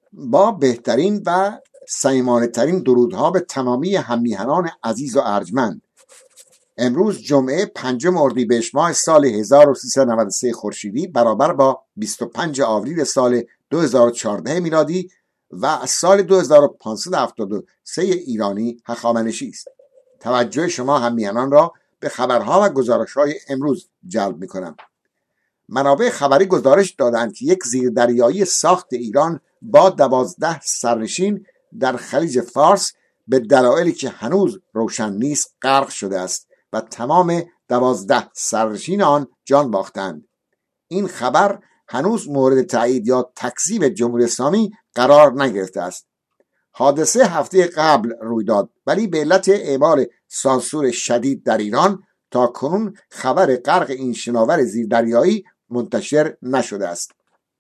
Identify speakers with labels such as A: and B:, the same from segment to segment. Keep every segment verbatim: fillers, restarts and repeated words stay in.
A: با بهترین و صمیمانه ترین درودها به تمامی هممیهنان عزیز و ارجمند، امروز جمعه پنجم اردیبهشت ماه سال هزار و سیصد و نود و سه خورشیدی برابر با بیست و پنج آوریل سال دو هزار و چهارده میلادی و سال دو هزار و پانصد و هفتاد و سه ایرانی هخامنشی است. توجه شما هممیهنان را به خبرها و گزارش‌های امروز جلب می‌کنم. منابع خبری گزارش دادند که یک زیردریایی ساخت ایران با دوازده سرنشین در خلیج فارس به دلایلی که هنوز روشن نیست غرق شده است و تمام دوازده سرنشین آن جان باختند. این خبر هنوز مورد تایید یا تکذیب جمهوری اسلامی قرار نگرفته است. حادثه هفته قبل روی داد، ولی به علت اعمال سانسور شدید در ایران تا کنون خبر غرق این شناور زیردریایی منتشر نشده است.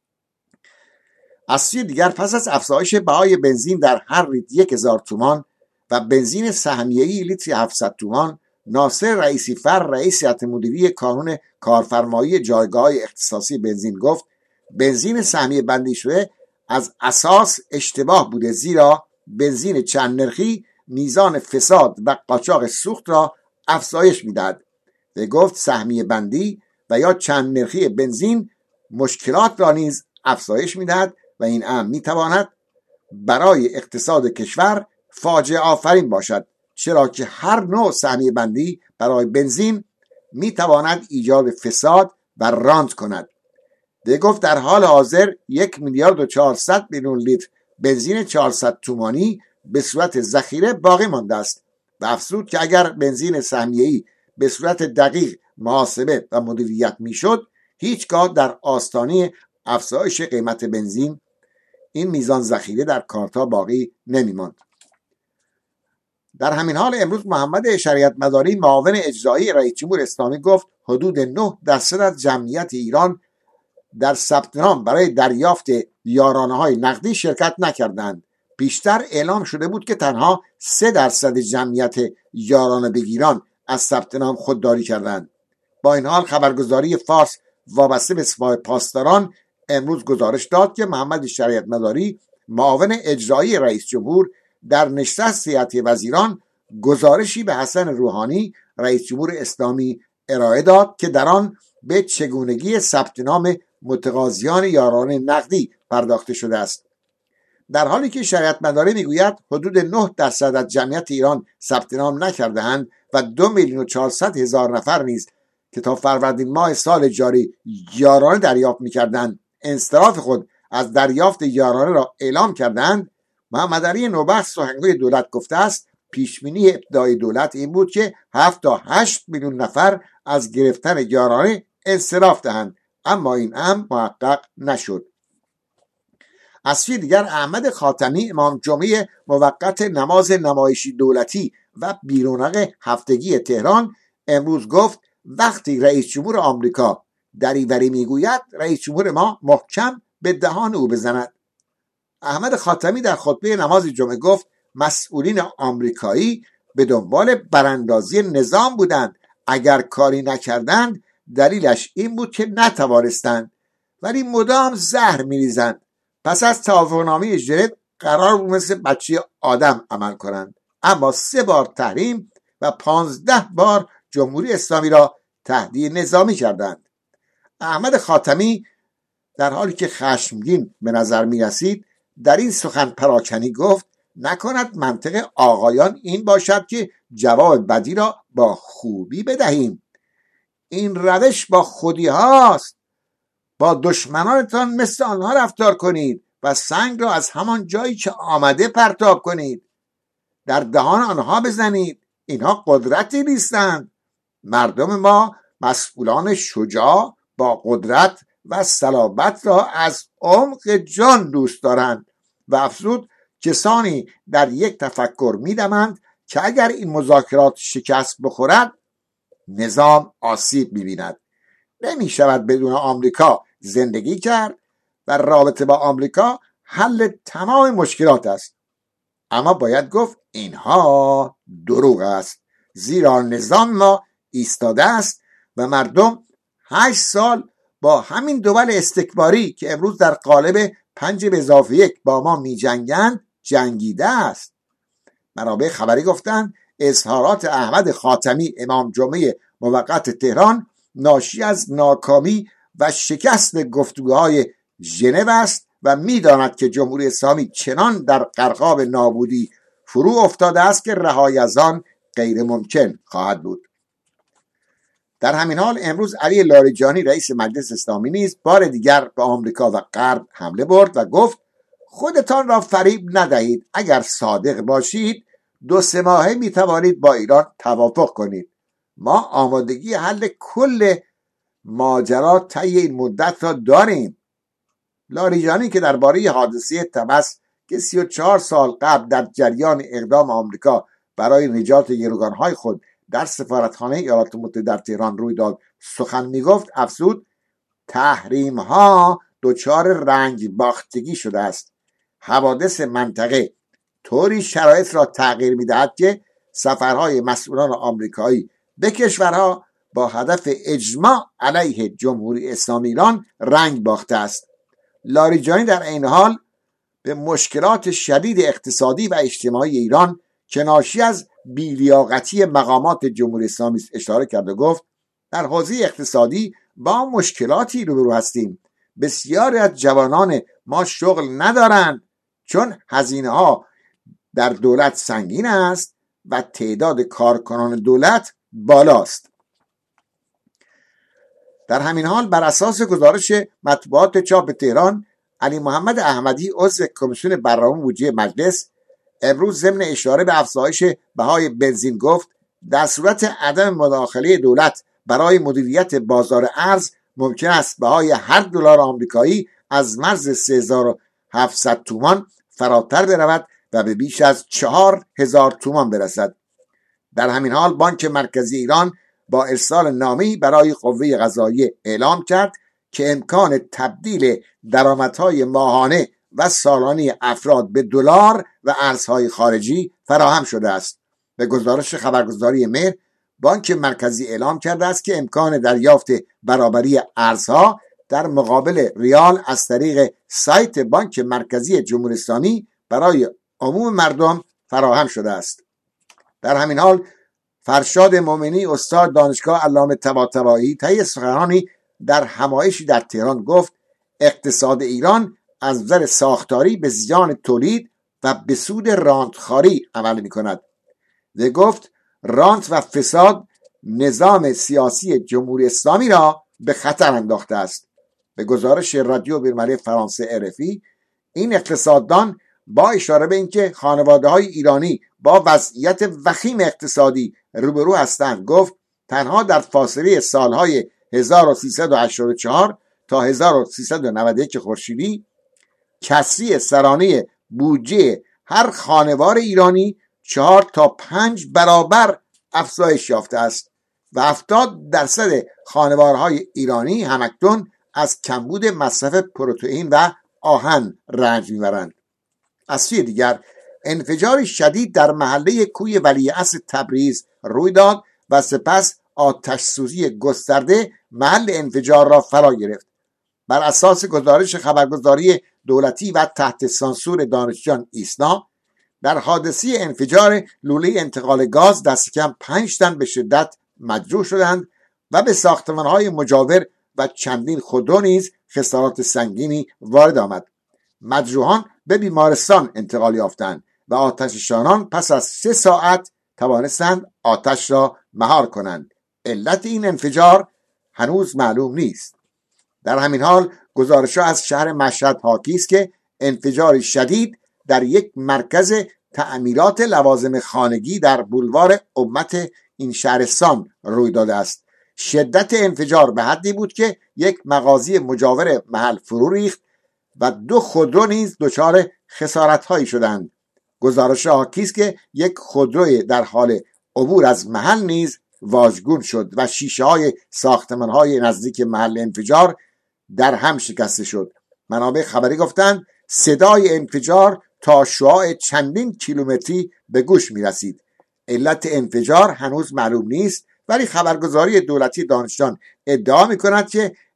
A: از سوی دیگر پس از افزایش بهای بنزین در هر لیتر یک هزار تومان و بنزین سهمیه‌ای لیتر هفتصد تومان، ناصر رئیسی فر رئیس هیئت مدیره کانون کارفرمایی جایگاه‌های اختصاصی بنزین گفت بنزین سهمیه بندی شده از اساس اشتباه بوده، زیرا بنزین چند نرخی میزان فساد و قاچاق سوخت را افزایش می‌دهد و گفت سهمیه بندی و یا چند نرخی بنزین مشکلات را نیز افزایش می‌دهد و این امر می‌تواند برای اقتصاد کشور فاجعه آفرین باشد، چرا که هر نوع سهمیه بندی برای بنزین می‌تواند ایجاد فساد و رانت کند. ده گفت در حال حاضر یک میلیارد و چهارصد میلیون لیتر بنزین چهارصد تومانی به صورت ذخیره باقی مانده است و افزود که اگر بنزین سهمیه‌ای به صورت دقیق محاسبه و مدیریت میشد، هیچگاه در آستانه افزایش قیمت بنزین این میزان ذخیره در کارتا باقی نمیماند. در همین حال امروز محمد شریعت مداری معاون اجرایی رئیس جمهور اسلامی گفت حدود نه درصد از جمعیت ایران در ثبت نام برای دریافت یارانه‌های نقدی شرکت نکردند. بیشتر اعلام شده بود که تنها سه درصد جمعیت یارانه بگیران از ثبت نام خودداری کردند. با این حال خبرگزاری فارس وابسته به سپاه پاسداران امروز گزارش داد که محمد شریعت مداری معاون اجرایی رئیس جمهور در نشست هیئت وزیران گزارشی به حسن روحانی رئیس جمهور اسلامی ارائه داد که در آن به چگونگی ثبت نام متقاضیان یارانه نقدی پرداخته شده است. در حالی که شریعت مداری میگوید حدود نه درصد از جمعیت ایران ثبت نام نکرده‌اند و دو میلیون و چهارصد هزار نفر نیز که تا فروردین ماه سال جاری یارانه دریافت می‌کردند انصراف خود از دریافت یارانه را اعلام کردند، محمد علی نوبخت سخنگوی دولت گفته است پیشبینی ابتدایی دولت این بود که هفت تا هشت میلیون نفر از گرفتن یارانه انصراف دهند، اما این امر محقق نشد. از سوی دیگر احمد خاتمی امام جمعه موقت نماز نمایشی دولتی و بیرونق هفتگی تهران امروز گفت وقتی رئیس جمهور آمریکا دریوری میگوید رئیس جمهور ما محکم به دهان او بزند. احمد خاتمی در خطبه نماز جمعه گفت مسئولین آمریکایی به دنبال براندازی نظام بودند، اگر کاری نکردند دلیلش این بود که نتوانستند، ولی مدام زهر میریزند. پس از توافقنامه ژنو قرار بود مثل بچه آدم عمل کنند، اما سه بار تحریم و پانزده بار جمهوری اسلامی را تهدید نظامی کردند. احمد خاتمی در حالی که خشمگین به نظر می رسید در این سخن پراکنی گفت نکند منطق آقایان این باشد که جواب بدی را با خوبی بدهیم. این روش با خودی هاست. با دشمنانتان مثل آنها رفتار کنید و سنگ را از همان جایی که آمده پرتاب کنید. در دهان آنها بزنید. اینها قدرتی نیستند. مردم ما مسئولان شجاع با قدرت و صلابت را از عمق جان دوست دارند و افزود کسانی در یک تفکر می‌دمند که اگر این مذاکرات شکست بخورد نظام آسیب می‌بیند. نمی شود بدون آمریکا زندگی کرد و رابطه با آمریکا حل تمام مشکلات است. اما باید گفت اینها دروغ است، زیرا نظام ما ایستاده است و مردم هشت سال با همین دول استکباری که امروز در قالب پنج به اضافه یک با ما می جنگند جنگیده است. منابع خبری گفتند اظهارات احمد خاتمی امام جمعه موقت تهران ناشی از ناکامی و شکست گفتگوهای ژنو است و می‌داند که جمهوری اسلامی چنان در غرقاب نابودی فرو افتاده است که رهایی از آن غیر ممکن خواهد بود. در همین حال امروز علی لاریجانی رئیس مجلس اسلامی نیز بار دیگر به آمریکا و غرب حمله برد و گفت خودتان را فریب ندهید، اگر صادق باشید دو سه ماهه می توانید با ایران توافق کنید. ما آمادگی حل کل ماجرا طی این مدت را داریم. لاریجانی که درباره حادثه طمس که سی و چهار سال قبل در جریان اقدام آمریکا برای نجات گروگانهای خود در سفارتخانه ایالات متحده در تهران روی داد سخن میگفت، افزود تحریم ها دچار رنگ باختگی شده است. حوادث منطقه طوری شرایط را تغییر میدهد که سفرهای مسئولان آمریکایی به کشورها با هدف اجماع علیه جمهوری اسلامی ایران رنگ باخته است. لاریجانی در این حال به مشکلات شدید اقتصادی و اجتماعی ایران که ناشی از بی‌لیاقتی مقامات جمهوری اسلامی اشاره کرد و گفت در حوزه اقتصادی با مشکلاتی روبرو هستیم. بسیاری از جوانان ما شغل ندارند چون هزینه ها در دولت سنگین است و تعداد کارکنان دولت بالاست. در همین حال بر اساس گزارش مطبوعات چاپ تهران، علی محمد احمدی عضو کمیسیون برنامه بودجه مجلس امروز ضمن اشاره به افزایش بهای بنزین گفت در صورت عدم مداخله دولت برای مدیریت بازار ارز ممکن است بهای هر دلار آمریکایی از مرز سه هزار و هفتصد تومان فراتر برود و به بیش از چهار هزار تومان برسد. در همین حال بانک مرکزی ایران با ارسال نامه‌ای برای قوه قضاییه اعلام کرد که امکان تبدیل درآمدهای ماهانه و سالانه افراد به دلار و ارزهای خارجی فراهم شده است. به گزارش خبرگزاری مهر، بانک مرکزی اعلام کرده است که امکان دریافت برابری ارزها در مقابل ریال از طریق سایت بانک مرکزی جمهوری اسلامی برای عموم مردم فراهم شده است. در همین حال فرشاد مومنی استاد دانشگاه علامه طباطبایی طی سخنرانی در همایشی در تهران گفت اقتصاد ایران از نظر ساختاری به زیان تولید و به سود رانتخواری عمل می کند. و گفت رانت و فساد نظام سیاسی جمهوری اسلامی را به خطر انداخته است. به گزارش رادیو بیرملی فرانسه ار اف ای، این اقتصاددان با اشاره به اینکه خانواده‌های ایرانی با وضعیت وخیم اقتصادی روبرو هستند گفت تنها در فاصله سالهای هزار و سیصد و هشتاد و چهار تا هزار و سیصد و نود و یک خورشیدی کسری سرانه بودجه هر خانوار ایرانی چهار تا پنج برابر افزایش یافته است و هفتاد درصد خانوارهای ایرانی همکنون از کمبود مصرف پروتئین و آهن رنج میبرند. از سوی دیگر انفجاری شدید در محله کوی ولیعصر تبریز روی داد و سپس آتش سوزی گسترده محل انفجار را فرا گرفت. بر اساس گزارش خبرگزاری دولتی و تحت سانسور دانشجویان ایسنا، در حادثه انفجار لوله انتقال گاز دست کم پنج تن به شدت مجروح شدند و به ساختمان‌های مجاور و چندین خودرو نیز خسارات سنگینی وارد آمد. مجروحان به بیمارستان انتقال یافتند و آتش‌نشانان پس از سه ساعت توانستند آتش را مهار کنند. علت این انفجار هنوز معلوم نیست. در همین حال گزارش‌ها از شهر مشهد حاکی است که انفجار شدید در یک مرکز تعمیرات لوازم خانگی در بولوار امت این شهرستان روی داده است. شدت انفجار به حدی بود که یک مغازه مجاور محل فرو ریخت و دو خودرو نیز دچار خسارت‌هایی شدند. گزارش حاکی است که یک خودروی در حال عبور از محل نیز واژگون شد و شیشه‌های ساختمان‌های نزدیک محل انفجار در هم شکسته شد. منابع خبری گفتند صدای انفجار تا شعاع چندین کیلومتری به گوش می رسید. علت انفجار هنوز معلوم نیست، ولی خبرگزاری دولتی دانشجویان ادعا می کند که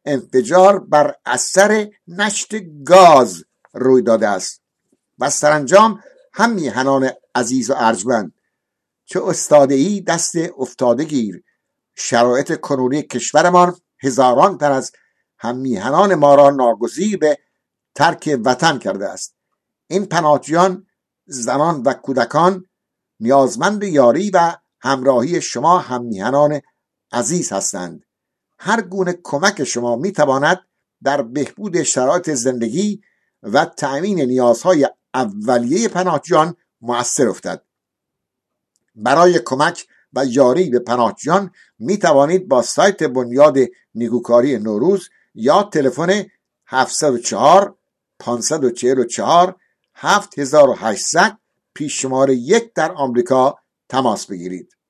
A: انفجار بر اثر نشت گاز روی داده است. و سرانجام هم میهنان عزیز و ارجمند، چه استاده ای دست افتاده گیر. شرایط کنونی کشورمان هزاران تن از هم میهنان ما را ناگزیر به ترک وطن کرده است. این پناهجویان، زنان و کودکان نیازمند یاری و همراهی شما هم میهنان عزیز هستند. هر گونه کمک شما میتواند در بهبود شرایط زندگی و تأمین نیازهای اولیه پناهجویان مؤثر افتد. برای کمک و یاری به پناهجویان می توانید با سایت بنیاد نیکوکاری نوروز یا تلفن هفت صفر چهار پنج چهار چهار هفت هشت صفر صفر پیش شماره یک در آمریکا تماس بگیرید.